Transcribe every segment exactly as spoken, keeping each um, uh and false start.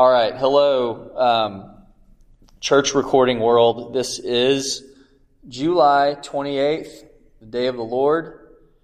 All right, hello, um, church recording world. This is July twenty-eighth, the day of the Lord,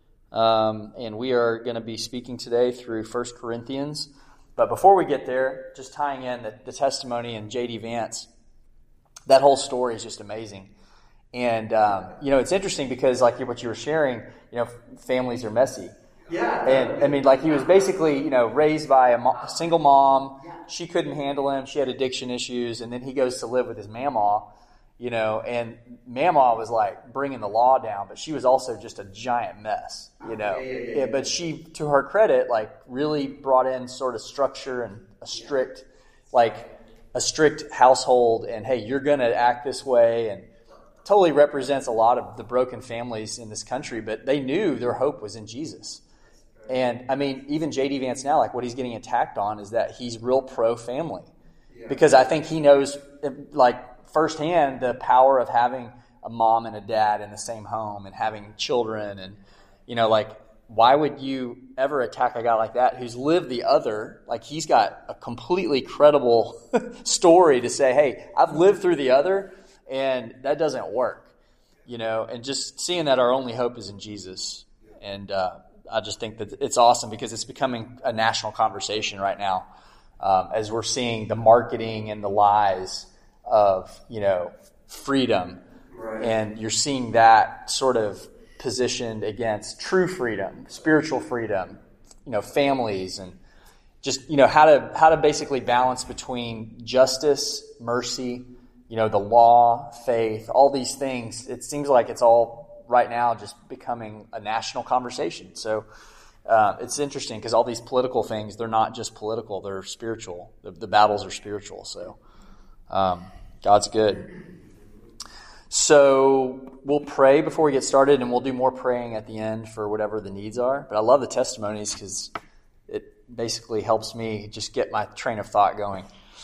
um, and we are going to be speaking today through First Corinthians. But before we get there, just tying in the, the testimony in J D Vance, that whole story is just amazing. And, um, you know, it's interesting because, like what you were sharing, you know, families are messy. Yeah. And, I mean, like, he was basically, you know, raised by a, mo- a single mom. She couldn't handle him. She had addiction issues. And then he goes to live with his mama, you know, and mama was, like, bringing the law down. But she was also just a giant mess, you know. Yeah, yeah, yeah, yeah, but she, to her credit, like, really brought in sort of structure and a strict, like, a strict household. And, hey, you're going to act this way. And totally represents a lot of the broken families in this country. But they knew their hope was in Jesus. And, I mean, even J D Vance now, like, what he's getting attacked on is that he's real pro-family. Yeah. Because I think he knows, like, firsthand the power of having a mom and a dad in the same home and having children. And, you know, like, why would you ever attack a guy like that who's lived the other? Like, he's got a completely credible story to say, hey, I've lived through the other, and that doesn't work. You know, and just seeing that our only hope is in Jesus. And, uh, I just think that it's awesome because it's becoming a national conversation right now, um, as we're seeing the marketing and the lies of, you know, freedom. Right. And you're seeing that sort of positioned against true freedom, spiritual freedom, you know, families, and just, you know, how to how to basically balance between justice, mercy, you know, the law, faith, all these things. It seems like it's all right now just becoming a national conversation. So uh, it's interesting because all these political things, they're not just political, they're spiritual. The, the battles are spiritual. So um, God's good. So we'll pray before we get started, and we'll do more praying at the end for whatever the needs are. But I love the testimonies because it basically helps me just get my train of thought going.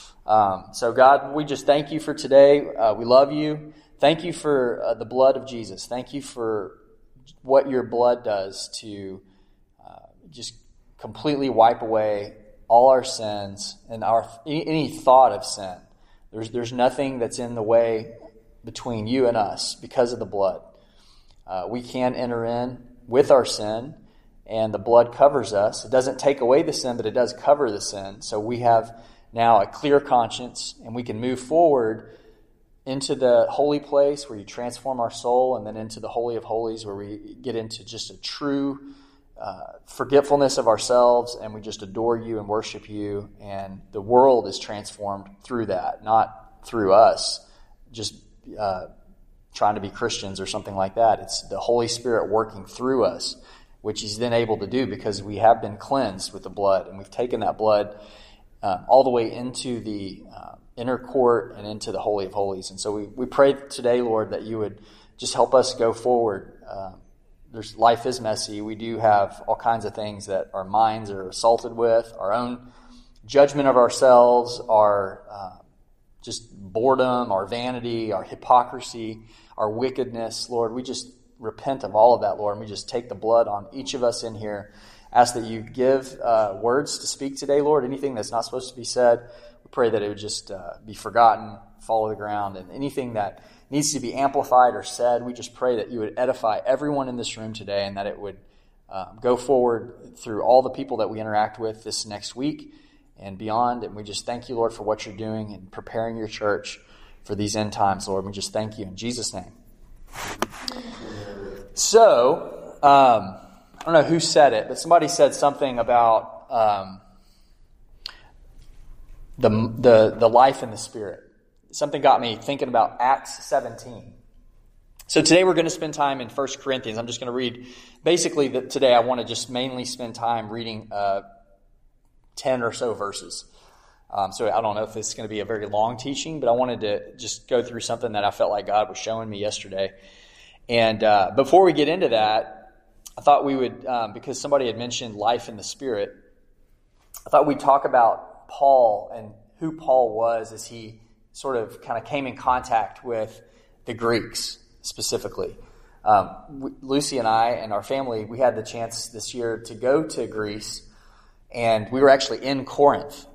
Um, so God, we just thank you for today. Uh, we love you. Thank you for uh, the blood of Jesus. Thank you for what your blood does to uh, just completely wipe away all our sins and our any, any thought of sin. There's there's nothing that's in the way between you and us because of the blood. Uh, we can enter in with our sin, and the blood covers us. It doesn't take away the sin, but it does cover the sin. So we have now a clear conscience, and we can move forward into the holy place where you transform our soul, and then into the Holy of Holies where we get into just a true uh, forgetfulness of ourselves, and we just adore you and worship you, and the world is transformed through that, not through us just uh, trying to be Christians or something like that. It's the Holy Spirit working through us, which he's then able to do because we have been cleansed with the blood, and we've taken that blood uh, all the way into the uh, inner court and into the Holy of Holies. And so we, we pray today, Lord, that you would just help us go forward. Uh, there's life is messy. We do have all kinds of things that our minds are assaulted with, our own judgment of ourselves, our uh, just boredom, our vanity, our hypocrisy, our wickedness. Lord, we just repent of all of that, Lord, and we just take the blood on each of us in here. Ask that you give uh, words to speak today, Lord. Anything that's not supposed to be said, pray that it would just uh, be forgotten, fall to the ground, and anything that needs to be amplified or said, we just pray that you would edify everyone in this room today, and that it would uh, go forward through all the people that we interact with this next week and beyond. And we just thank you, Lord, for what you're doing and preparing your church for these end times, Lord. We just thank you in Jesus' name. So, um, I don't know who said it, but somebody said something about Um, The, the the life in the Spirit. Something got me thinking about Acts seventeen. So today we're going to spend time in First Corinthians. I'm just going to read, basically the, today I want to just mainly spend time reading uh, ten or so verses. Um, so I don't know if this is going to be a very long teaching, but I wanted to just go through something that I felt like God was showing me yesterday. And uh, before we get into that, I thought we would, um, because somebody had mentioned life in the Spirit, I thought we'd talk about Paul and who Paul was as he sort of kind of came in contact with the Greeks specifically. Um, we, Lucy and I and our family, we had the chance this year to go to Greece, and we were actually in Corinth.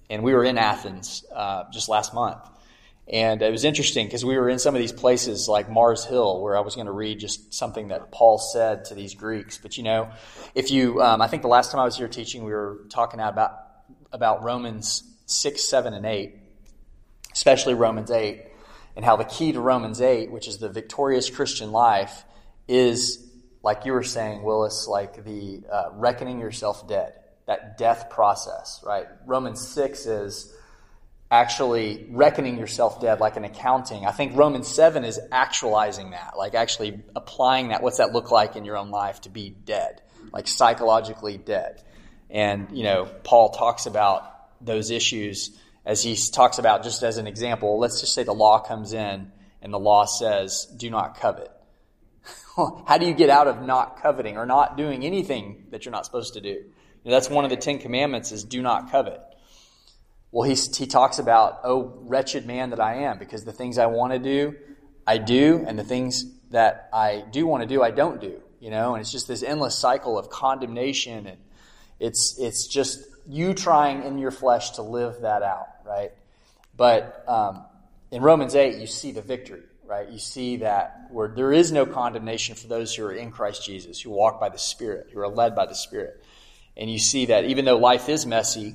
And we were in Athens uh, just last month. And it was interesting because we were in some of these places like Mars Hill, where I was going to read just something that Paul said to these Greeks. But, you know, if you, um, I think the last time I was here teaching, we were talking about, about Romans six, seven, and eight, especially Romans eight, and how the key to Romans eight, which is the victorious Christian life, is, like you were saying, Willis, like the uh, reckoning yourself dead, that death process, right? Romans six is actually reckoning yourself dead, like an accounting. I think Romans seven is actualizing that, like actually applying that. What's that look like in your own life to be dead, like psychologically dead? And, you know, Paul talks about those issues as he talks about, just as an example, let's just say the law comes in and the law says, do not covet. How do you get out of not coveting or not doing anything that you're not supposed to do? You know, that's one of the Ten Commandments is do not covet. Well, he, he talks about, oh, wretched man that I am, because the things I want to do, I do, and the things that I do want to do, I don't do. You know, and it's just this endless cycle of condemnation, and it's it's just you trying in your flesh to live that out, right? But um, in Romans eight, you see the victory, right? You see that where there is no condemnation for those who are in Christ Jesus, who walk by the Spirit, who are led by the Spirit. And you see that even though life is messy,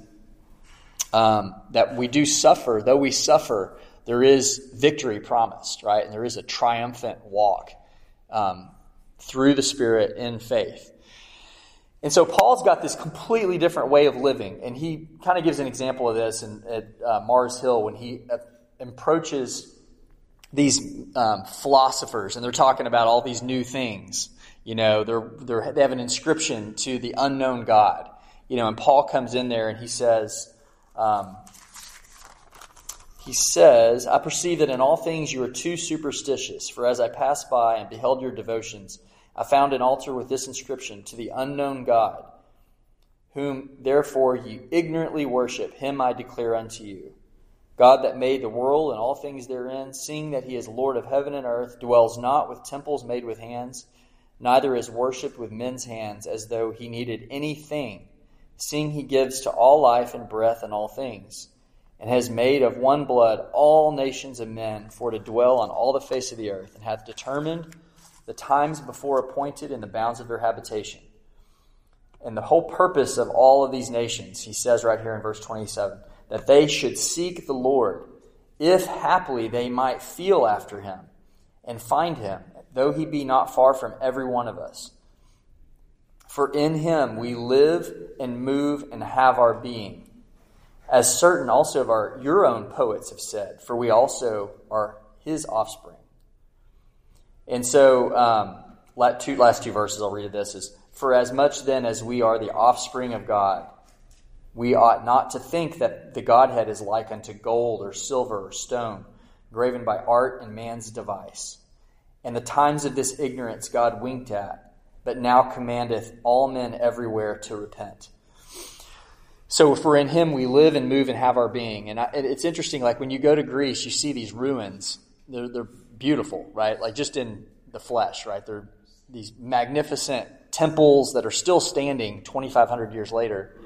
Um, that we do suffer, though we suffer, there is victory promised, right? And there is a triumphant walk um, through the Spirit in faith. And so Paul's got this completely different way of living, and he kind of gives an example of this in, at uh, Mars Hill when he uh, approaches these um, philosophers, and they're talking about all these new things. You know, they're, they're, they have an inscription to the unknown God. You know, and Paul comes in there and he says... Um, he says, I perceive that in all things you are too superstitious, for as I passed by and beheld your devotions, I found an altar with this inscription, to the unknown God, whom therefore you ignorantly worship, him I declare unto you. God that made the world and all things therein, seeing that he is Lord of heaven and earth, dwells not with temples made with hands, neither is worshipped with men's hands, as though he needed anything, seeing he gives to all life and breath and all things, and has made of one blood all nations of men for to dwell on all the face of the earth, and hath determined the times before appointed in the bounds of their habitation. And the whole purpose of all of these nations, he says right here in verse twenty-seven, that they should seek the Lord, if haply they might feel after him, and find him, though he be not far from every one of us. For in him we live and move and have our being, as certain also of our your own poets have said, for we also are his offspring. And so, um, two, last two verses I'll read of this is, for as much then as we are the offspring of God, we ought not to think that the Godhead is like unto gold or silver or stone, graven by art and man's device. And the times of this ignorance God winked at, but now commandeth all men everywhere to repent. So for in him we live and move and have our being. And I, it's interesting, like when you go to Greece, you see these ruins. They're, they're beautiful, right? Like just in the flesh, right? They're these magnificent temples that are still standing twenty-five hundred years later.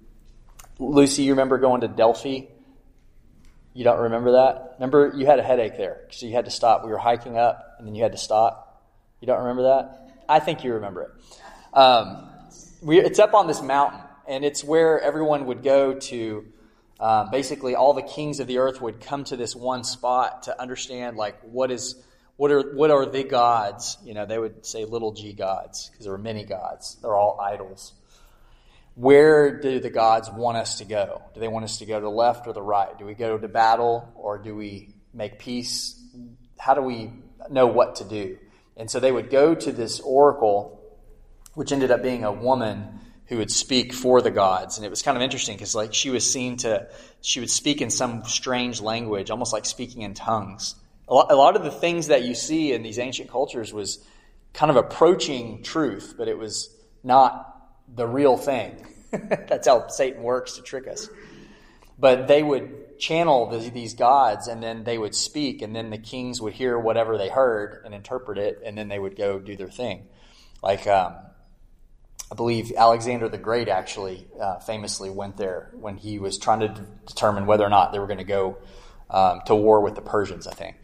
Lucy, you remember going to Delphi? You don't remember that? Remember you had a headache there, so you had to stop. We were hiking up, and then you had to stop. You don't remember that? I think you remember it. Um, we, it's up on this mountain, and it's where everyone would go to. Uh, basically, all the kings of the earth would come to this one spot to understand, like, what is, what are, what are the gods? You know, they would say little g gods because there were many gods. They're all idols. Where do the gods want us to go? Do they want us to go to the left or the right? Do we go to battle or do we make peace? How do we know what to do? And so they would go to this oracle, which ended up being a woman who would speak for the gods. And it was kind of interesting because like she was seen to, she would speak in some strange language, almost like speaking in tongues. A lot, a lot of the things that you see in these ancient cultures was kind of approaching truth, but it was not the real thing. That's how Satan works to trick us. But they would channel the, these gods, and then they would speak, and then the kings would hear whatever they heard and interpret it, and then they would go do their thing. Like um, I believe Alexander the Great actually uh, famously went there when he was trying to d- determine whether or not they were going to go um, to war with the Persians, I think.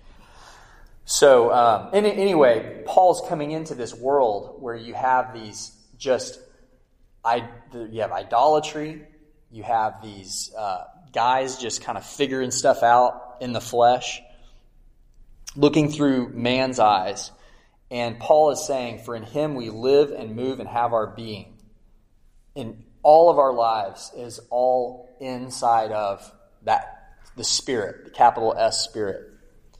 So um, any, anyway, Paul's coming into this world where you have these just, I, you have idolatry, you have these uh, guys just kind of figuring stuff out in the flesh, looking through man's eyes. And Paul is saying, for in him we live and move and have our being. In all of our lives is all inside of that, the Spirit, the capital S Spirit.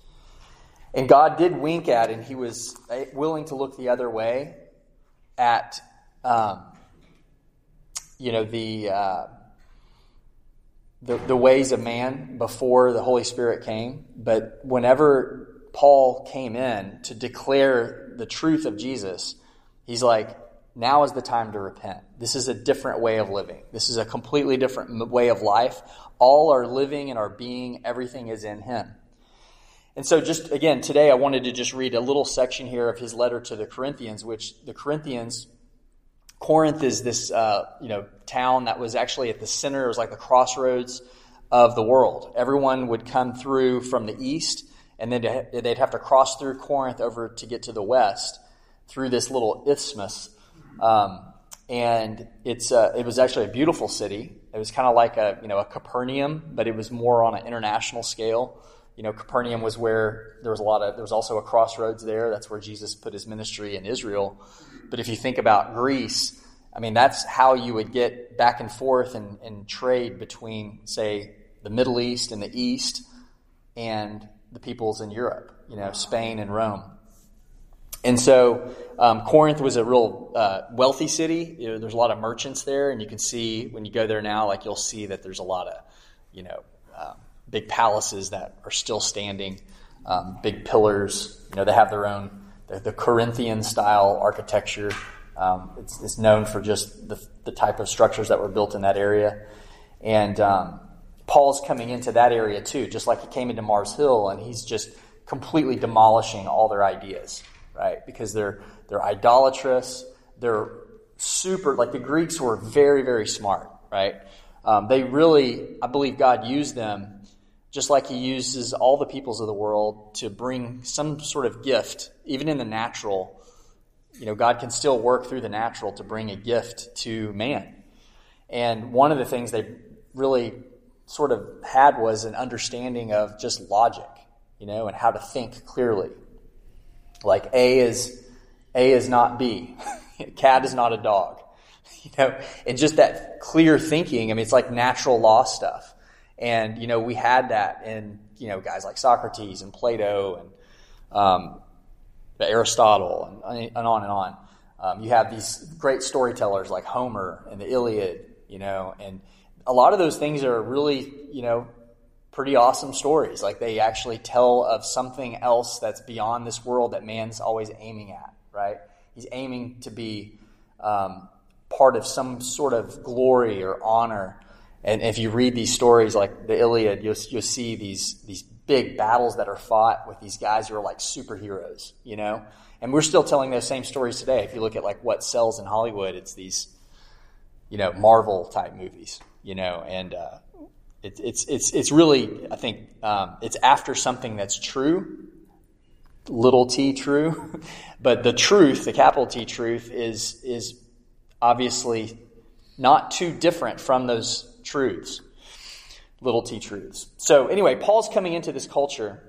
And God did wink at, and he was willing to look the other way at, um, you know, the, uh, the the ways of man before the Holy Spirit came. But whenever Paul came in to declare the truth of Jesus, he's like, now is the time to repent. This is a different way of living. This is a completely different way of life. All our living and our being, everything is in him. And so just, again, today I wanted to just read a little section here of his letter to the Corinthians, which the Corinthians, Corinth is this, uh, you know, town that was actually at the center. It was like the crossroads of the world. Everyone would come through from the east, and then they'd have to cross through Corinth over to get to the west through this little isthmus. Um, and it's uh, it was actually a beautiful city. It was kind of like a you know a Capernaum, but it was more on an international scale. You know, Capernaum was where there was a lot of there was also a crossroads there. That's where Jesus put his ministry in Israel. But if you think about Greece, I mean, that's how you would get back and forth and, and trade between, say, the Middle East and the East and the peoples in Europe, you know, Spain and Rome. And so um, Corinth was a real uh, wealthy city. You know, there's a lot of merchants there, and you can see when you go there now, like you'll see that there's a lot of, you know, um, big palaces that are still standing, um, big pillars. You know, they have their own, the, the Corinthian style architecture. Um, it's, it's known for just the, the type of structures that were built in that area. And um, Paul's coming into that area too, just like he came into Mars Hill, and he's just completely demolishing all their ideas, right? Because they're they're idolatrous, they're super, like the Greeks were very, very smart, right? Um, they really, I believe God used them just like he uses all the peoples of the world to bring some sort of gift, even in the natural. You know, God can still work through the natural to bring a gift to man. And one of the things they really sort of had was an understanding of just logic, you know, and how to think clearly. Like A is A is not B. Cat is not a dog. You know, and just that clear thinking, I mean, it's like natural law stuff. And, you know, we had that in, you know, guys like Socrates and Plato and um, Aristotle and, and on and on. Um, you have these great storytellers like Homer and the Iliad, you know, and a lot of those things are really, you know, pretty awesome stories. Like they actually tell of something else that's beyond this world that man's always aiming at, right? He's aiming to be um, part of some sort of glory or honor. And if you read these stories like the Iliad, you'll, you'll see these these big battles that are fought with these guys who are like superheroes, you know? And we're still telling those same stories today. If you look at like what sells in Hollywood, it's these, you know, Marvel type movies, you know, and uh, it, it's it's it's really, I think, um, it's after something that's true, little t true, but the truth, the capital T truth, is is obviously not too different from those truths, little t truths. So anyway, Paul's coming into this culture,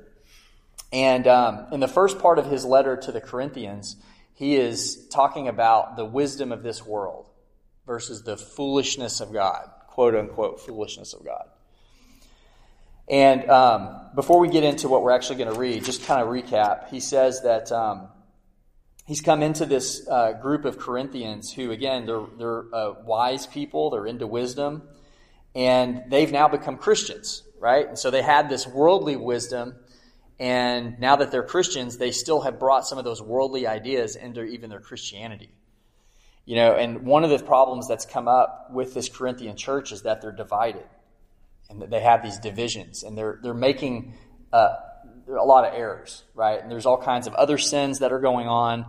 and um, in the first part of his letter to the Corinthians, he is talking about the wisdom of this world versus the foolishness of God, quote unquote foolishness of God. And um, before we get into what we're actually going to read, just kind of recap, he says that um, he's come into this uh, group of Corinthians who, again, they're, they're uh, wise people, they're into wisdom, and they've now become Christians, right? And so they had this worldly wisdom, and now that they're Christians, they still have brought some of those worldly ideas into even their Christianity. You know, and one of the problems that's come up with this Corinthian church is that they're divided, and that they have these divisions, and they're they're making uh, a lot of errors, right? And there's all kinds of other sins that are going on.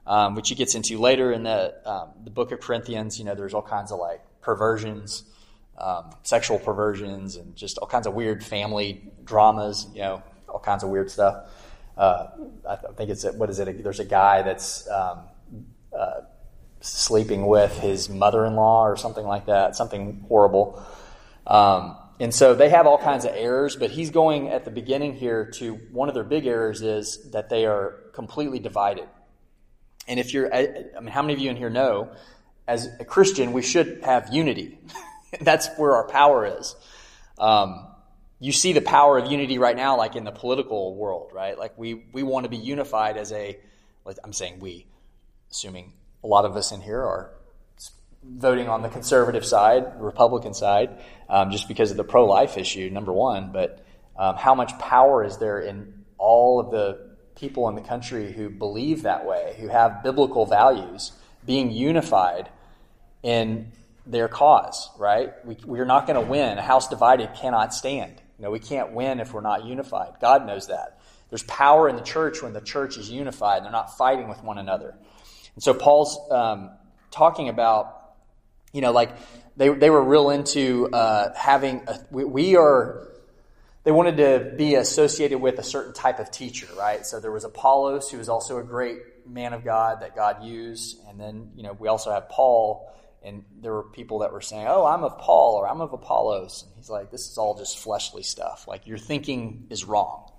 um, which he gets into later in the um, the book of Corinthians. You know, there's all kinds of like perversions, um, sexual perversions, and just all kinds of weird family dramas. You know, all kinds of weird stuff. Uh, I think it's what is it? There's a guy that's um, uh, sleeping with his mother-in-law or something like that. Something horrible. Um, And so they have all kinds of errors, but he's going at the beginning here to one of their big errors is that they are completely divided. And if you're, I mean, how many of you in here know, as a Christian, we should have unity. That's where our power is. Um, you see the power of unity right now, like in the political world, right? Like we, we want to be unified as a, like I'm saying we, assuming a lot of us in here are voting on the conservative side, Republican side, um, just because of the pro-life issue, number one. But um, how much power is there in all of the people in the country who believe that way, who have biblical values, being unified in their cause, right? We, we're not going to win. A house divided cannot stand. You know, we can't win if we're not unified. God knows that. There's power in the church when the church is unified. They're not fighting with one another. And so Paul's um, talking about, you know, like they they were real into uh, having, a, we, we are, they wanted to be associated with a certain type of teacher, right? So there was Apollos, who was also a great man of God that God used. And then, you know, we also have Paul, and there were people that were saying, oh, I'm of Paul or I'm of Apollos. And he's like, this is all just fleshly stuff. Like your thinking is wrong.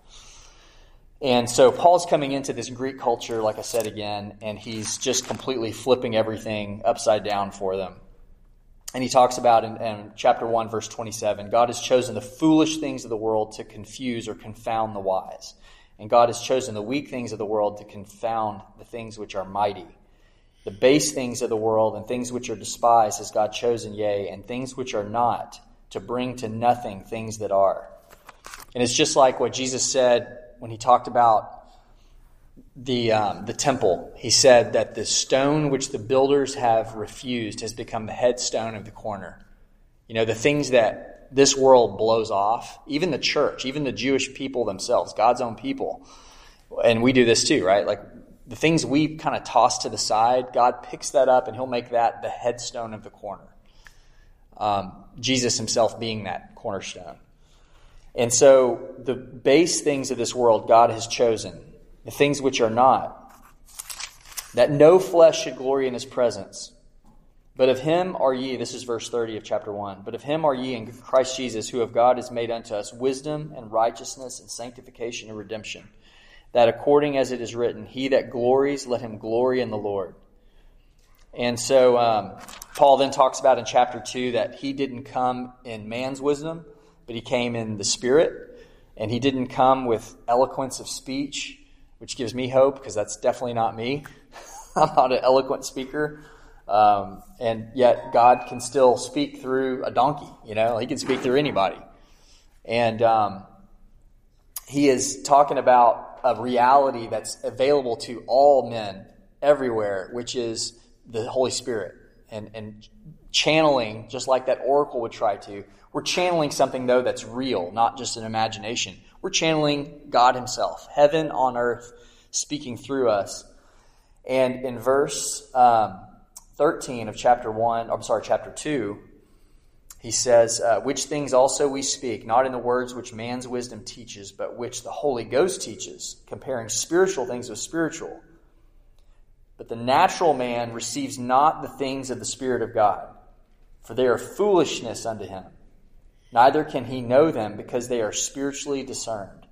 And so Paul's coming into this Greek culture, like I said again, and he's just completely flipping everything upside down for them. And he talks about in, in chapter one, verse twenty-seven, God has chosen the foolish things of the world to confuse or confound the wise. And God has chosen the weak things of the world to confound the things which are mighty. The base things of the world and things which are despised has God chosen, yea, and things which are not, to bring to nothing things that are. And it's just like what Jesus said when he talked about the um, the temple. He said that the stone which the builders have refused has become the headstone of the corner. You know, the things that this world blows off, even the church, even the Jewish people themselves, God's own people. And we do this too, right? Like the things we kind of toss to the side, God picks that up and he'll make that the headstone of the corner. Um, Jesus himself being that cornerstone. And so the base things of this world God has chosen, the things which are not, that no flesh should glory in his presence. But of him are ye, this is verse thirty of chapter one, but of him are ye in Christ Jesus, who of God is made unto us wisdom and righteousness and sanctification and redemption, that according as it is written, he that glories, let him glory in the Lord. And so um, Paul then talks about in chapter two that he didn't come in man's wisdom, but he came in the Spirit, and he didn't come with eloquence of speech, which gives me hope, because that's definitely not me. I'm not an eloquent speaker. Um, and yet God can still speak through a donkey, you know, he can speak through anybody. And um, he is talking about a reality that's available to all men everywhere, which is the Holy Spirit. And, and channeling, just like that oracle would try to, we're channeling something, though, that's real, not just an imagination. We're channeling God himself, heaven on earth, speaking through us. And in verse um, thirteen of chapter one, I'm sorry, chapter two, he says, uh, which things also we speak, not in the words which man's wisdom teaches, but which the Holy Ghost teaches, comparing spiritual things with spiritual. But the natural man receives not the things of the Spirit of God, for they are foolishness unto him. Neither can he know them, because they are spiritually discerned.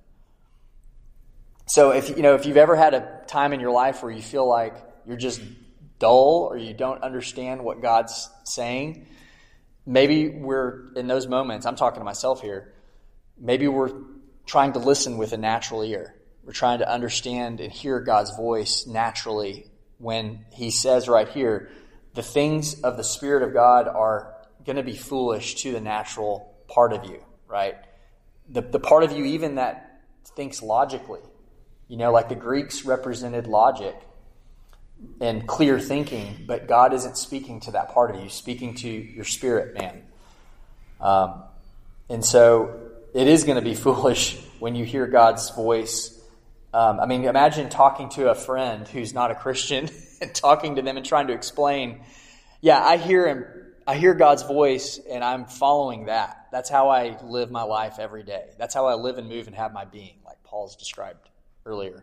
So if you know if you've ever had a time in your life where you feel like you're just dull or you don't understand what God's saying, maybe we're in those moments, I'm talking to myself here, maybe we're trying to listen with a natural ear. We're trying to understand and hear God's voice naturally when he says right here, the things of the Spirit of God are going to be foolish to the natural part of you, right? The the part of you even that thinks logically. You know, like the Greeks represented logic and clear thinking, but God isn't speaking to that part of you, he's speaking to your spirit, man. Um, and so it is going to be foolish when you hear God's voice Um, I mean, imagine talking to a friend who's not a Christian and talking to them and trying to explain, yeah, I hear him, I hear God's voice and I'm following that. That's how I live my life every day. That's how I live and move and have my being, like Paul's described earlier.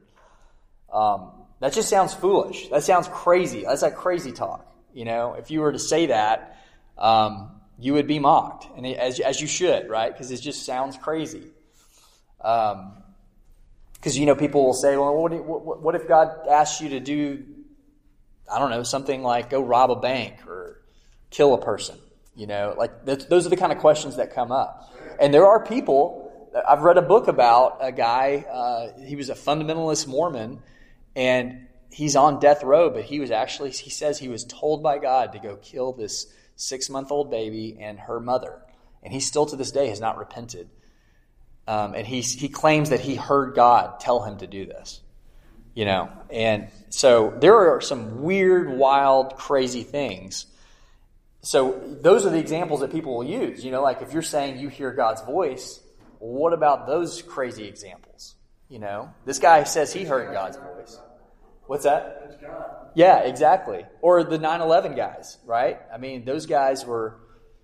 Um, that just sounds foolish. That sounds crazy. That's like crazy talk. You know, if you were to say that, um, you would be mocked, and it, as as you should, right? Because it just sounds crazy. Um, because you know, people will say, "Well, what, what, what if God asks you to do, I don't know, something like go rob a bank or kill a person?" You know, like those are the kind of questions that come up. And there are people. I've read a book about a guy. Uh, he was a fundamentalist Mormon, and he's on death row. But he was actually, he says, he was told by God to go kill this six-month-old baby and her mother, and he still to this day has not repented. Um, and he he claims that he heard God tell him to do this, you know. And so there are some weird, wild, crazy things. So those are the examples that people will use. You know, like if you're saying you hear God's voice, well, what about those crazy examples? You know, this guy says he heard God's voice. What's that? That's God. Yeah, exactly. Or the nine eleven guys, right? I mean, those guys were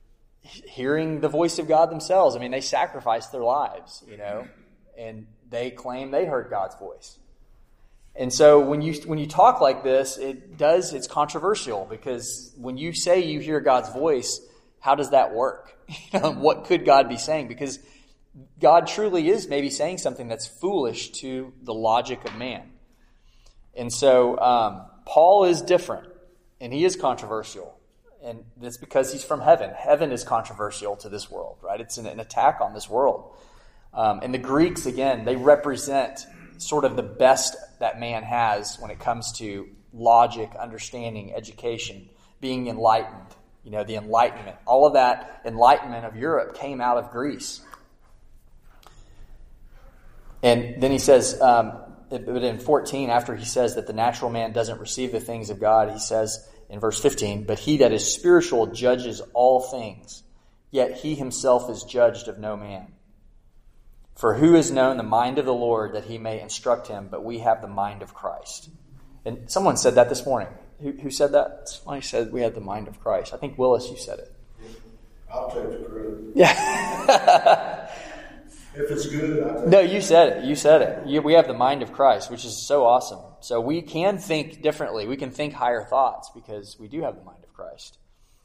hearing the voice of God themselves. I mean, they sacrificed their lives, you know, and they claim they heard God's voice. And so when you when you talk like this, it does it's controversial, because when you say you hear God's voice, how does that work? You know, what could God be saying? Because God truly is maybe saying something that's foolish to the logic of man. And so um, Paul is different, and he is controversial. And that's because he's from heaven. Heaven is controversial to this world, right? It's an, an attack on this world. Um, and the Greeks, again, they represent sort of the best that man has when it comes to logic, understanding, education, being enlightened. You know, the Enlightenment. All of that enlightenment of Europe came out of Greece. And then he says... Um, But in fourteen, after he says that the natural man doesn't receive the things of God, he says in verse fifteen, "But he that is spiritual judges all things, yet he himself is judged of no man. For who has known the mind of the Lord that he may instruct him? But we have the mind of Christ." And someone said that this morning. Who, who said that? Somebody said we had the mind of Christ. I think, Willis, you said it. I'll take the credit. Yeah. If it's good, I take No, you said it. You said it. You, we have the mind of Christ, which is so awesome. So we can think differently. We can think higher thoughts because we do have the mind of Christ.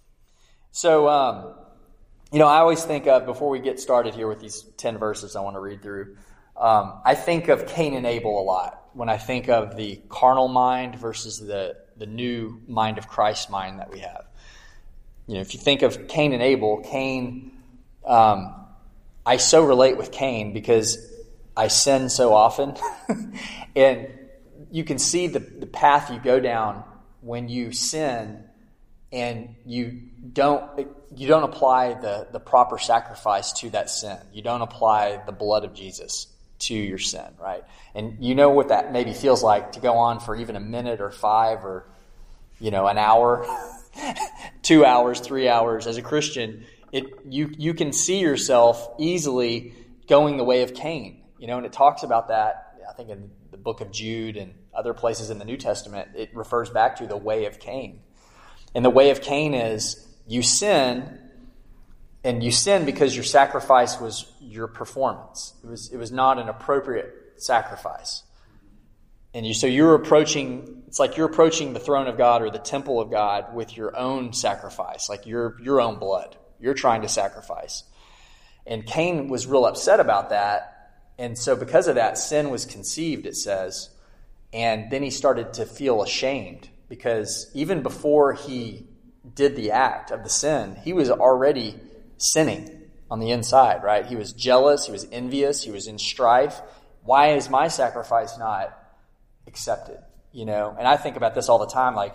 So, um, you know, I always think of, before we get started here with these ten verses I want to read through, um, I think of Cain and Abel a lot when I think of the carnal mind versus the, the new mind of Christ mind that we have. You know, if you think of Cain and Abel, Cain... Um, I so relate with Cain because I sin so often. And you can see the, the path you go down when you sin and you don't you don't apply the, the proper sacrifice to that sin. You don't apply the blood of Jesus to your sin, right? And you know what that maybe feels like to go on for even a minute or five or, you know, an hour, two hours, three hours. As a Christian, It you you can see yourself easily going the way of Cain, you know, and it talks about that. I think in the book of Jude and other places in the New Testament, it refers back to the way of Cain. And the way of Cain is you sin, and you sin because your sacrifice was your performance. It was it was not an appropriate sacrifice, and you so you're approaching. It's like you're approaching the throne of God or the temple of God with your own sacrifice, like your your own blood. You're trying to sacrifice. And Cain was real upset about that. And so because of that, sin was conceived, it says. And then he started to feel ashamed, because even before he did the act of the sin, he was already sinning on the inside, right? He was jealous. He was envious. He was in strife. Why is my sacrifice not accepted? You know, and I think about this all the time. Like,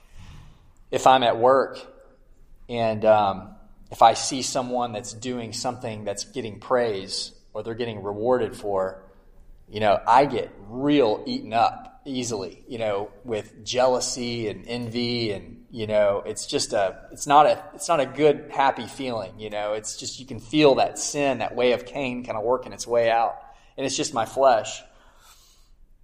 if I'm at work and, um, if I see someone that's doing something that's getting praise or they're getting rewarded for, you know, I get real eaten up easily, you know, with jealousy and envy, and, you know, it's just a, it's not a, it's not a good, happy feeling, you know, it's just, you can feel that sin, that way of Cain kind of working its way out, and it's just my flesh.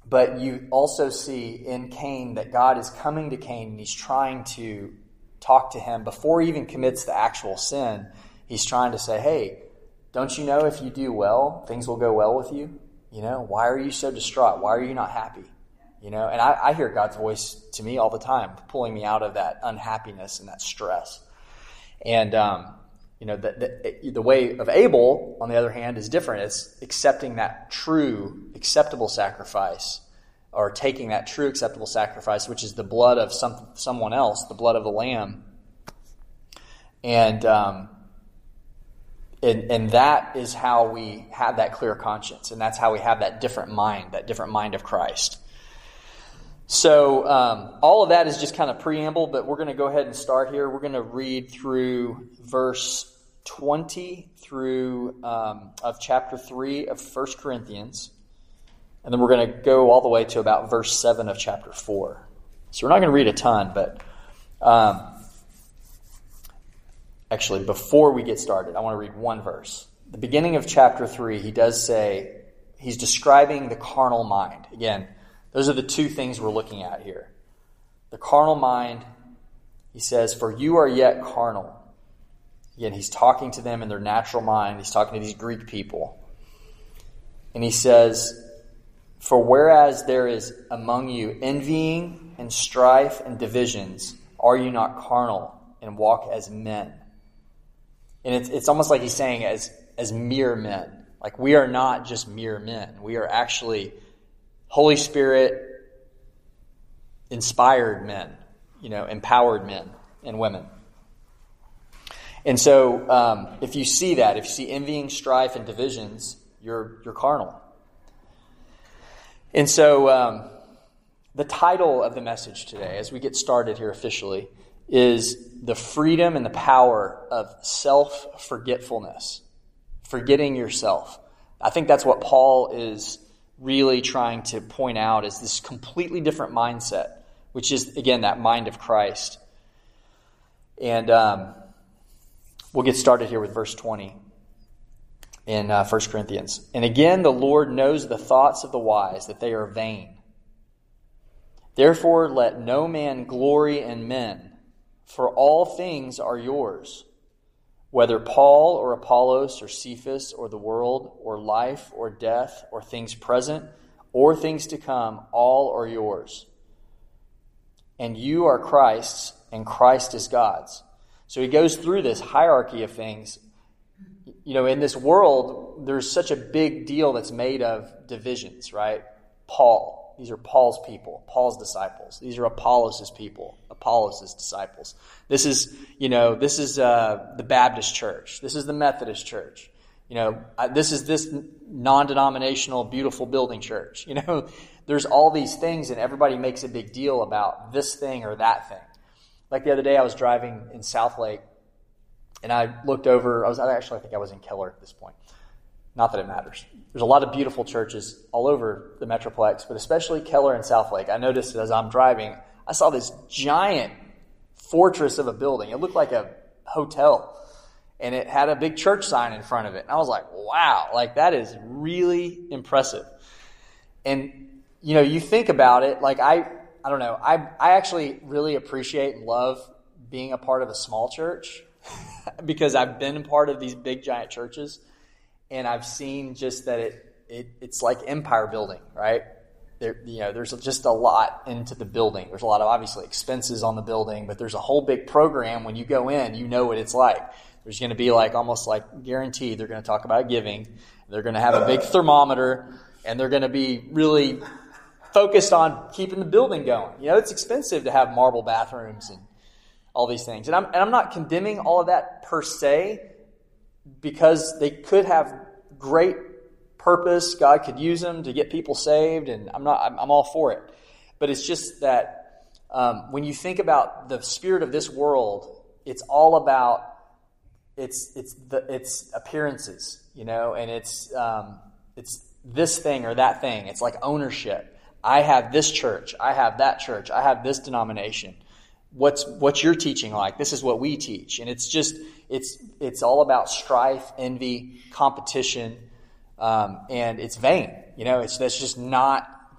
But you also see in Cain that God is coming to Cain and he's trying to talk to him before he even commits the actual sin. He's trying to say, hey, don't you know if you do well, things will go well with you? You know, why are you so distraught? Why are you not happy? You know, and I, I hear God's voice to me all the time, pulling me out of that unhappiness and that stress. And, um, you know, the, the, the way of Abel, on the other hand, is different. It's accepting that true, acceptable sacrifice, or taking that true, acceptable sacrifice, which is the blood of some someone else, the blood of the lamb. And, um, and, and that is how we have that clear conscience, and that's how we have that different mind, that different mind of Christ. So um, all of that is just kind of preamble, but we're going to go ahead and start here. We're going to read through verse twenty through um, of chapter three of First Corinthians, and then we're going to go all the way to about verse seven of chapter four. So we're not going to read a ton, but um, actually, before we get started, I want to read one verse. The beginning of chapter three, he does say, he's describing the carnal mind. Again, those are the two things we're looking at here. The carnal mind, he says, for you are yet carnal. Again, he's talking to them in their natural mind. He's talking to these Greek people. And he says, for whereas there is among you envying and strife and divisions, are you not carnal and walk as men? And it's it's almost like he's saying as, as mere men. Like we are not just mere men. We are actually Holy Spirit inspired men, you know, empowered men and women. And so um, if you see that, if you see envying, strife, and divisions, you're you're carnal. And so um, the title of the message today, as we get started here officially, is the freedom and the power of self-forgetfulness, forgetting yourself. I think that's what Paul is really trying to point out, is this completely different mindset, which is, again, that mind of Christ. And um, we'll get started here with verse twenty in uh, First Corinthians. And again, the Lord knows the thoughts of the wise, that they are vain. Therefore, let no man glory in men, for all things are yours, whether Paul or Apollos or Cephas or the world or life or death or things present or things to come, all are yours. And you are Christ's, and Christ is God's. So he goes through this hierarchy of things. You know, in this world, there's such a big deal that's made of divisions, right? Paul. These are Paul's people, Paul's disciples. These are Apollos' people, Apollos' disciples. This is, you know, this is uh, the Baptist church. This is the Methodist church. You know, this is this non-denominational, beautiful building church. You know, there's all these things, and everybody makes a big deal about this thing or that thing. Like the other day, I was driving in Southlake, and I looked over. I was actually, I think I was in Keller at this point. Not that it matters. There's a lot of beautiful churches all over the Metroplex, but especially Keller and Southlake. I noticed as I'm driving, I saw this giant fortress of a building. It looked like a hotel, and it had a big church sign in front of it. And I was like, wow, like that is really impressive. And, you know, you think about it, like I, I don't know, I, I actually really appreciate and love being a part of a small church because I've been a part of these big giant churches. And I've seen just that it, it it's like empire building, right? There, you know, there's just a lot into the building. There's a lot of obviously expenses on the building, but there's a whole big program. When you go in, you know what it's like. There's going to be like almost like guaranteed. They're going to talk about giving. They're going to have a big thermometer, and they're going to be really focused on keeping the building going. You know, it's expensive to have marble bathrooms and all these things. And I'm and I'm not condemning all of that per se, because they could have great purpose. God could use them to get people saved, and I'm not. I'm, I'm all for it. But it's just that um, when you think about the spirit of this world, it's all about it's it's the it's appearances, you know, and it's um, it's this thing or that thing. It's like ownership. I have this church. I have that church. I have this denomination. What's what's your teaching like? This is what we teach, and it's just it's it's all about strife, envy, competition, um, and it's vain. You know, it's that's just not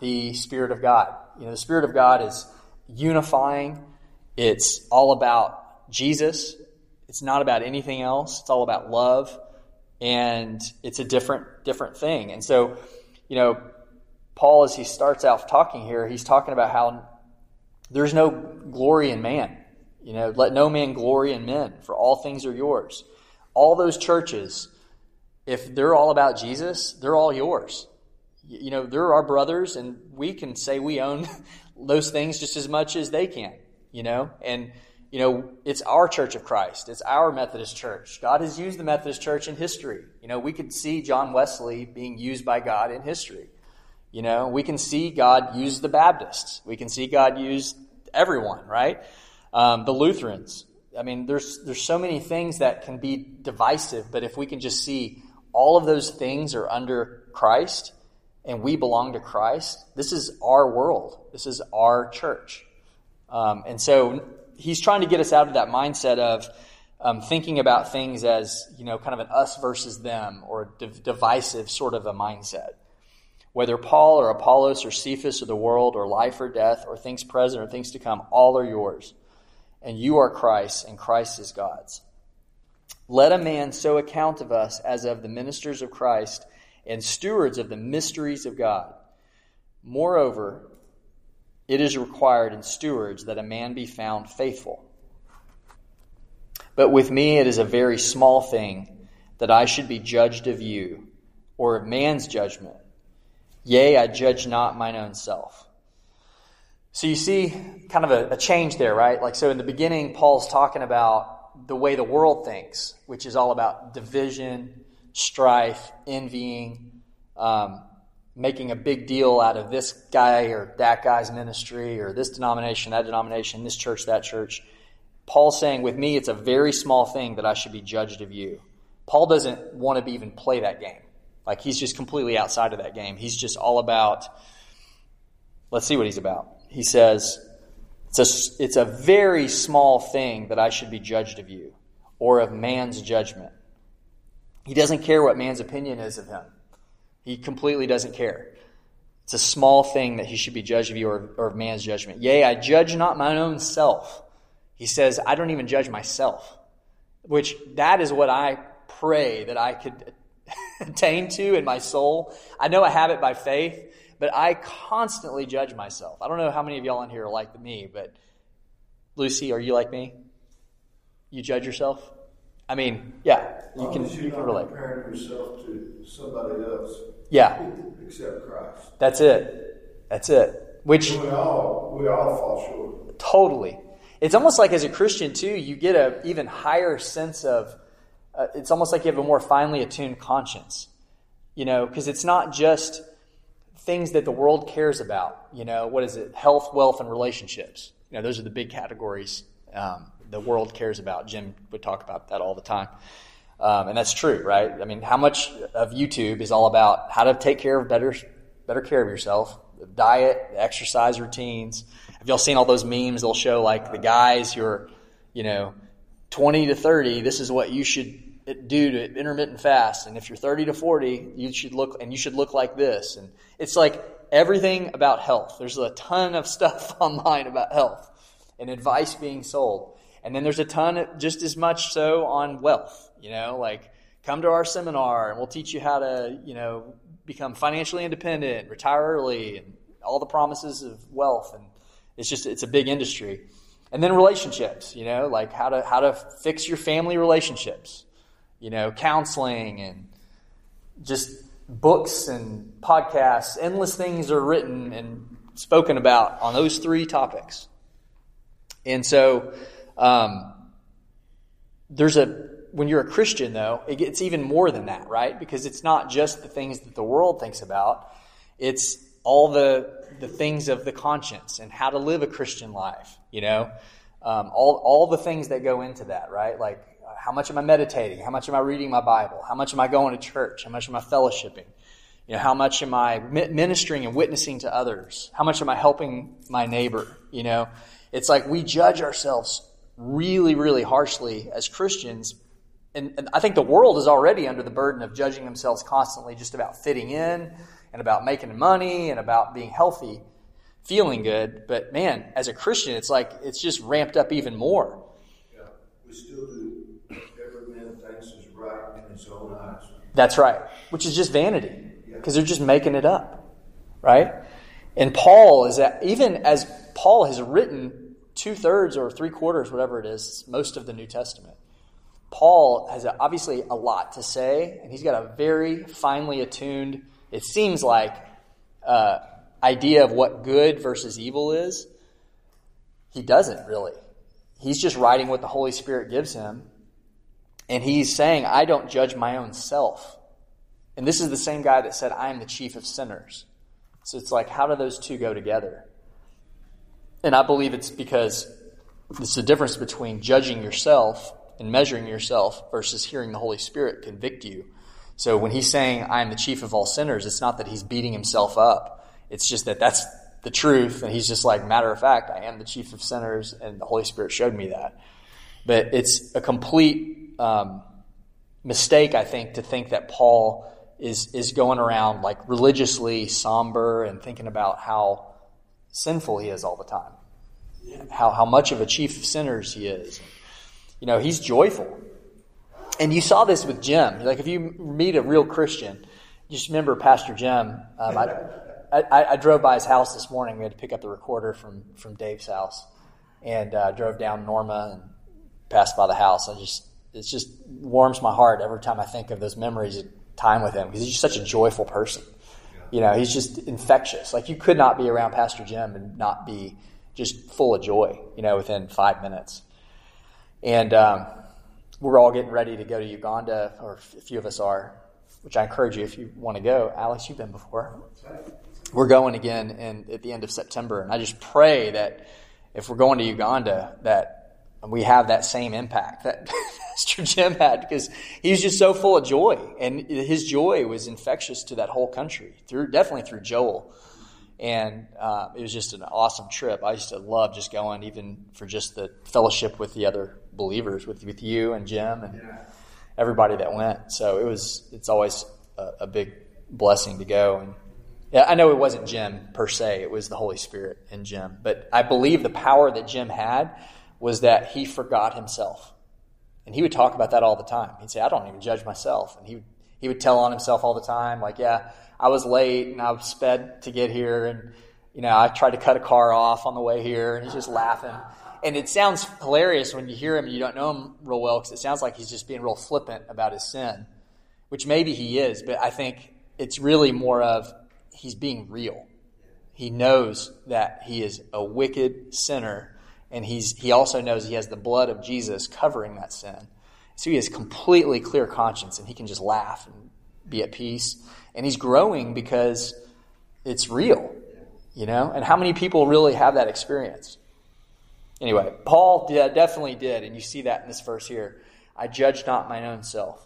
the Spirit of God. You know, the Spirit of God is unifying. It's all about Jesus. It's not about anything else. It's all about love. And it's a different, different thing. And so, you know, Paul, as he starts out talking here, he's talking about how there's no glory in man. You know, let no man glory in men, for all things are yours. All those churches, if they're all about Jesus, they're all yours. You know, they're our brothers, and we can say we own those things just as much as they can, you know. And, you know, it's our Church of Christ. It's our Methodist Church. God has used the Methodist Church in history. You know, we could see John Wesley being used by God in history. You know, we can see God use the Baptists. We can see God use everyone, right? Um, the Lutherans. I mean, there's there's so many things that can be divisive, but if we can just see all of those things are under Christ and we belong to Christ, this is our world. This is our church. Um, and so he's trying to get us out of that mindset of um, thinking about things as, you know, kind of an us versus them or a div- divisive sort of a mindset. Whether Paul or Apollos or Cephas or the world or life or death or things present or things to come, all are yours. And you are Christ, and Christ is God's. Let a man so account of us as of the ministers of Christ and stewards of the mysteries of God. Moreover, it is required in stewards that a man be found faithful. But with me it is a very small thing that I should be judged of you, or of man's judgment. Yea, I judge not mine own self. So you see kind of a, a change there, right? Like, so in the beginning, Paul's talking about the way the world thinks, which is all about division, strife, envying, um, making a big deal out of this guy or that guy's ministry or this denomination, that denomination, this church, that church. Paul's saying, with me, it's a very small thing that I should be judged of you. Paul doesn't want to even play that game. Like, he's just completely outside of that game. He's just all about, let's see what he's about. He says, it's a, it's a very small thing that I should be judged of you, or of man's judgment. He doesn't care what man's opinion is of him. He completely doesn't care. It's a small thing that he should be judged of you, or, or of man's judgment. Yea, I judge not mine own self. He says, I don't even judge myself, which that is what I pray that I could attain to in my soul. I know I have it by faith, but I constantly judge myself. I don't know how many of y'all in here are like me, but Lucy, are you like me? You judge yourself? I mean, yeah, you can, you can relate. Comparing yourself to somebody else. Yeah. Except Christ. That's it. That's it. Which we all we all fall short. Totally. It's almost like as a Christian too, you get a even higher sense of. Uh, it's almost like you have a more finely attuned conscience, you know, because it's not just things that the world cares about. You know, what is it? Health, wealth, and relationships. You know, those are the big categories um, the world cares about. Jim would talk about that all the time. Um, and that's true, right? I mean, how much of YouTube is all about how to take care of better, better care of yourself, the diet, the exercise routines. Have y'all seen all those memes? They'll show like the guys who are, you know, twenty to thirty, this is what you should do to intermittent fast. And if you're thirty to forty, you should look, and you should look like this. And it's like everything about health. There's a ton of stuff online about health and advice being sold. And then there's a ton, just as much so, on wealth. You know, like, come to our seminar and we'll teach you how to, you know, become financially independent, retire early, and all the promises of wealth. And it's just, it's a big industry. And then relationships, you know, like how to how to fix your family relationships, you know, counseling, and just books and podcasts. Endless things are written and spoken about on those three topics. And so um, there's a when you're a Christian, though, it gets even more than that, right? Because it's not just the things that the world thinks about. It's all the the things of the conscience and how to live a Christian life, you know, um, all all the things that go into that, right? Like, how much am I meditating? How much am I reading my Bible? How much am I going to church? How much am I fellowshipping? You know, how much am I ministering and witnessing to others? How much am I helping my neighbor? You know, it's like we judge ourselves really, really harshly as Christians. And, and I think the world is already under the burden of judging themselves constantly just about fitting in and about making money and about being healthy, feeling good. But man, as a Christian, it's like it's just ramped up even more. Yeah, we still do. Every man thinks is right in his own eyes. That's right, which is just vanity because they're just making it up, right? And Paul is that even as Paul has written two thirds or three quarters, whatever it is, most of the New Testament. Paul has obviously a lot to say, and he's got a very finely attuned, it seems like, uh, idea of what good versus evil is. He doesn't really. He's just writing what the Holy Spirit gives him, and he's saying, I don't judge my own self. And this is the same guy that said, I am the chief of sinners. So it's like, how do those two go together? And I believe it's because it's the difference between judging yourself and measuring yourself versus hearing the Holy Spirit convict you. So when he's saying, I am the chief of all sinners, it's not that he's beating himself up. It's just that that's the truth. And he's just like, matter of fact, I am the chief of sinners, and the Holy Spirit showed me that. But it's a complete um, mistake, I think, to think that Paul is is going around like religiously somber and thinking about how sinful he is all the time. How how much of a chief of sinners he is. You know, he's joyful. And you saw this with Jim. Like if you meet a real Christian, just remember Pastor Jim. Um, I, I, I drove by his house this morning. We had to pick up the recorder from, from Dave's house. And uh, drove down Norma and passed by the house. I just it just warms my heart every time I think of those memories of time with him, because he's just such a joyful person. You know, he's just infectious. Like you could not be around Pastor Jim and not be just full of joy, you know, within five minutes. And um, we're all getting ready to go to Uganda, or a few of us are, which I encourage you if you want to go. Alex, you've been before. We're going again in, at the end of September. And I just pray that if we're going to Uganda, that we have that same impact that Pastor Jim had, because he was just so full of joy. And his joy was infectious to that whole country, through definitely through Joel. And uh, it was just an awesome trip. I used to love just going, even for just the fellowship with the other believers, with with you and Jim and yeah. everybody that went. So it was. It's always a, a big blessing to go. And yeah, I know it wasn't Jim per se; it was the Holy Spirit in Jim. But I believe the power that Jim had was that he forgot himself, and he would talk about that all the time. He'd say, "I don't even judge myself," and he would, he would tell on himself all the time, like, "Yeah, I was late and I was sped to get here, and you know, I tried to cut a car off on the way here," and he's just laughing. And it sounds hilarious when you hear him and you don't know him real well, because it sounds like he's just being real flippant about his sin, which maybe he is, but I think it's really more of he's being real. He knows that he is a wicked sinner, and he's he also knows he has the blood of Jesus covering that sin. So he has completely clear conscience, and he can just laugh and be at peace. And he's growing because it's real, you know? And how many people really have that experience? Anyway, Paul did, definitely did, and you see that in this verse here. I judge not mine own self.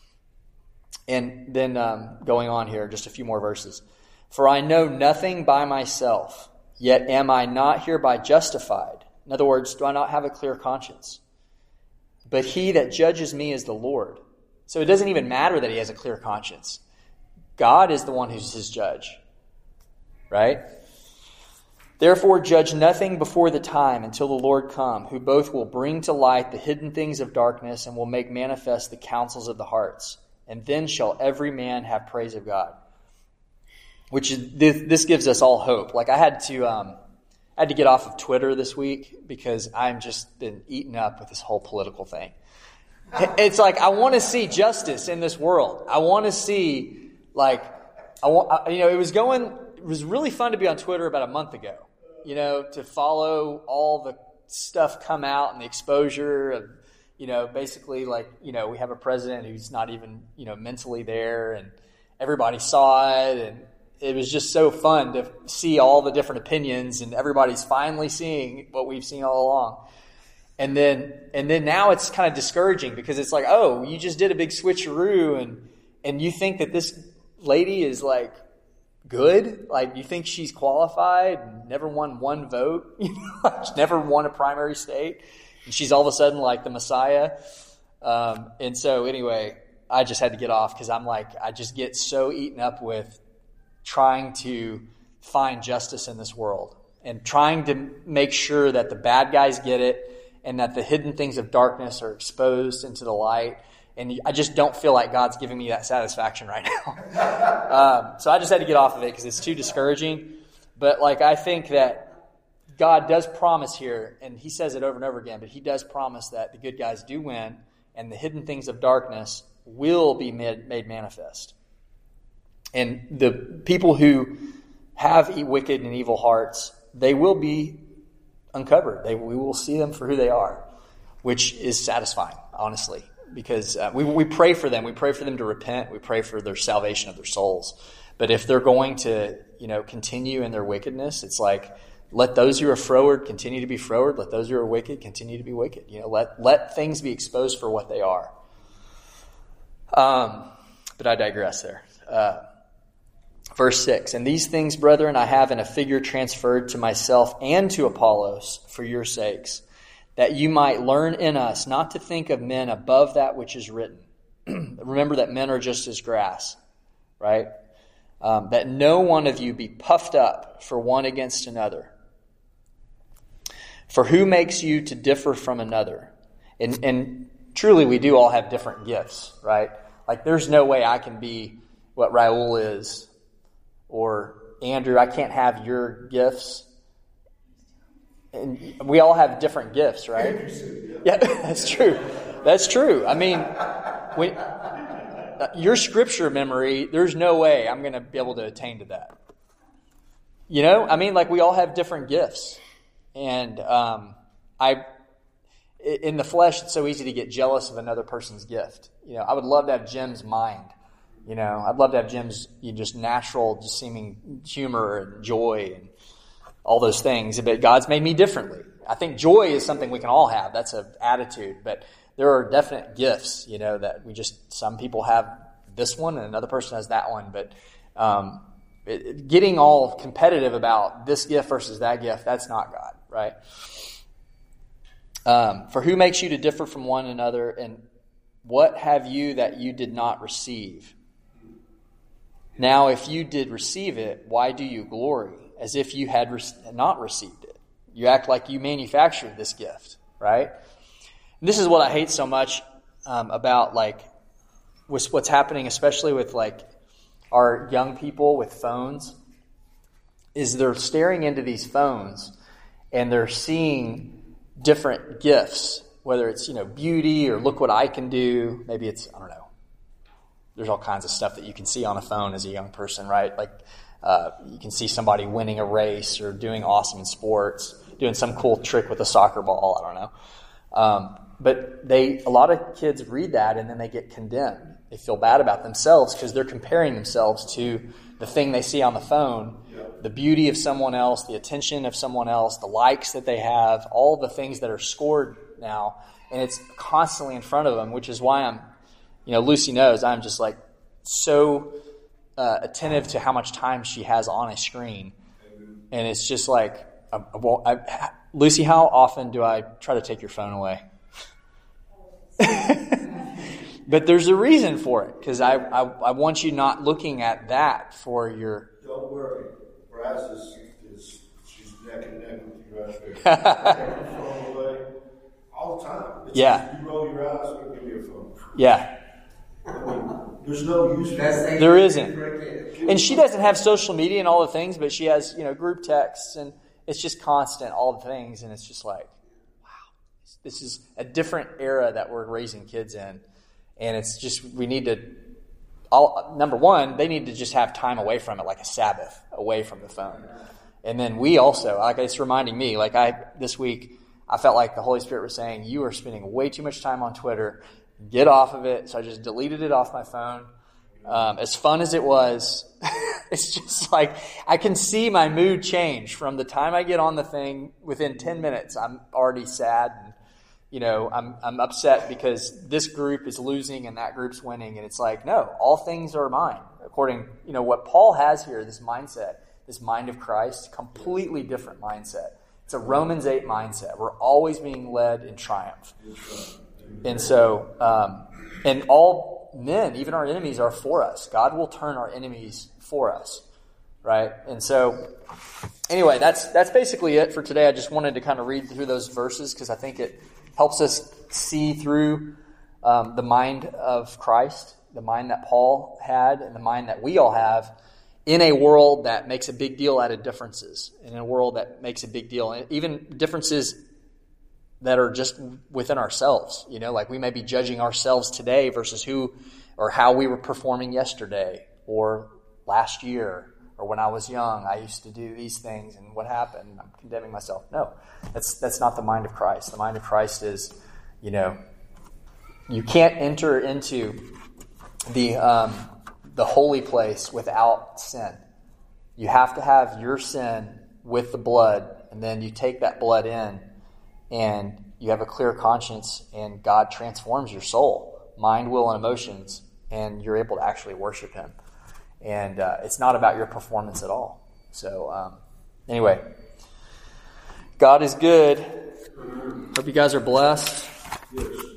And then um, going on here, just a few more verses. For I know nothing by myself, yet am I not hereby justified. In other words, do I not have a clear conscience? But he that judges me is the Lord. So it doesn't even matter that he has a clear conscience. God is the one who's his judge, right? Therefore judge nothing before the time until the Lord come, who both will bring to light the hidden things of darkness and will make manifest the counsels of the hearts. And then shall every man have praise of God. Which is, this gives us all hope. Like I had to, um, I had to get off of Twitter this week because I'm just been eaten up with this whole political thing. It's like I want to see justice in this world. I want to see, like, I want, you know, it was going, it was really fun to be on Twitter about a month ago. You know, to follow all the stuff come out and the exposure of, you know, basically like, you know, we have a president who's not even, you know, mentally there, and everybody saw it, and it was just so fun to see all the different opinions, and everybody's finally seeing what we've seen all along. And then and then now it's kind of discouraging, because it's like, oh, you just did a big switcheroo, and and you think that this lady is like good, like you think she's qualified, never won one vote, you know, she's never won a primary state, and she's all of a sudden like the Messiah. Um, and so anyway, I just had to get off, because I'm like, I just get so eaten up with trying to find justice in this world and trying to make sure that the bad guys get it and that the hidden things of darkness are exposed into the light. And I just don't feel like God's giving me that satisfaction right now. um, so I just had to get off of it because it's too discouraging. But like I think that God does promise here, and he says it over and over again, but he does promise that the good guys do win and the hidden things of darkness will be made, made manifest. And the people who have wicked and evil hearts, they will be uncovered. They, we will see them for who they are, which is satisfying, honestly, because uh, we, we pray for them. We pray for them to repent. We pray for their salvation of their souls. But if they're going to, you know, continue in their wickedness, it's like, let those who are froward continue to be froward. Let those who are wicked continue to be wicked. You know, let let things be exposed for what they are. Um, but I digress there. Uh, verse six, and these things, brethren, I have in a figure transferred to myself and to Apollos for your sakes, that you might learn in us not to think of men above that which is written. Remember that men are just as grass, right? Um, that no one of you be puffed up for one against another. For who makes you to differ from another? And, and truly, we do all have different gifts, right? Like, there's no way I can be what Raul is, or Andrew, I can't have your gifts. And we all have different gifts, right? Yeah, that's true. That's true. I mean, when, your scripture memory, there's no way I'm going to be able to attain to that. You know, I mean, like, we all have different gifts. And um, I, in the flesh, it's so easy to get jealous of another person's gift. You know, I would love to have Jim's mind. You know, I'd love to have Jim's you know, just natural, just seeming humor and joy and all those things. But God's made me differently. I think joy is something we can all have. That's an attitude. But there are definite gifts, you know, that we just, some people have this one and another person has that one. But um, it, it, getting all competitive about this gift versus that gift, that's not God, right? Um, for who makes you to differ from one another, and what have you that you did not receive? Now, if you did receive it, why do you glory as if you had re- not received it? You act like you manufactured this gift, right? And this is what I hate so much um, about like with what's happening, especially with like our young people with phones, is they're staring into these phones and they're seeing different gifts, whether it's, you know, beauty or look what I can do. Maybe it's, I don't know. There's all kinds of stuff that you can see on a phone as a young person, right? Like uh, you can see somebody winning a race or doing awesome in sports, doing some cool trick with a soccer ball. I don't know. Um, but they, a lot of kids read that and then they get condemned. They feel bad about themselves because they're comparing themselves to the thing they see on the phone, the beauty of someone else, the attention of someone else, the likes that they have, all the things that are scored now. And it's constantly in front of them, which is why I'm, you know, Lucy knows I'm just like so uh, attentive to how much time she has on a screen. And it's just like, I, well, I, Lucy, how often do I try to take your phone away? But there's a reason for it, because I, I I want you not looking at that for your... Don't worry. Brass is, is she's neck and neck with you right there. Take your phone away all the time. It's Yeah. Like you roll your eyes, or give me a phone. Yeah. I mean, there's no use for it. There isn't. And she doesn't have social media and all the things, but she has, you know, group texts, and it's just constant, all the things, and it's just like, wow, this is a different era that we're raising kids in. And it's just, we need to, all, number one, they need to just have time away from it, like a Sabbath, away from the phone. And then we also, like it's reminding me, like I, this week, I felt like the Holy Spirit was saying, you are spending way too much time on Twitter. Get off of it. So I just deleted it off my phone. Um, as fun as it was, it's just like, I can see my mood change from the time I get on the thing. Within ten minutes, I'm already sad. And, you know, I'm I'm upset because this group is losing and that group's winning. And it's like, no, all things are mine. According, you know, what Paul has here, this mindset, this mind of Christ, completely different mindset. It's a Romans eight mindset. We're always being led in triumph. And so, um, and all men, even our enemies, are for us. God will turn our enemies for us. right? And so, anyway, that's that's basically it for today. I just wanted to kind of read through those verses because I think it helps us see through um, the mind of Christ, the mind that Paul had, and the mind that we all have in a world that makes a big deal out of differences, in a world that makes a big deal, and even differences that are just within ourselves. You know, like we may be judging ourselves today versus who or how we were performing yesterday or last year. Or when I was young, I used to do these things, and what happened? I'm condemning myself. No, that's that's not the mind of Christ. The mind of Christ is, you know, you can't enter into the um, the holy place without sin. You have to have your sin with the blood, and then you take that blood in, and you have a clear conscience, and God transforms your soul, mind, will, and emotions, and you're able to actually worship Him. And uh, it's not about your performance at all. So, um, anyway, God is good. Hope you guys are blessed.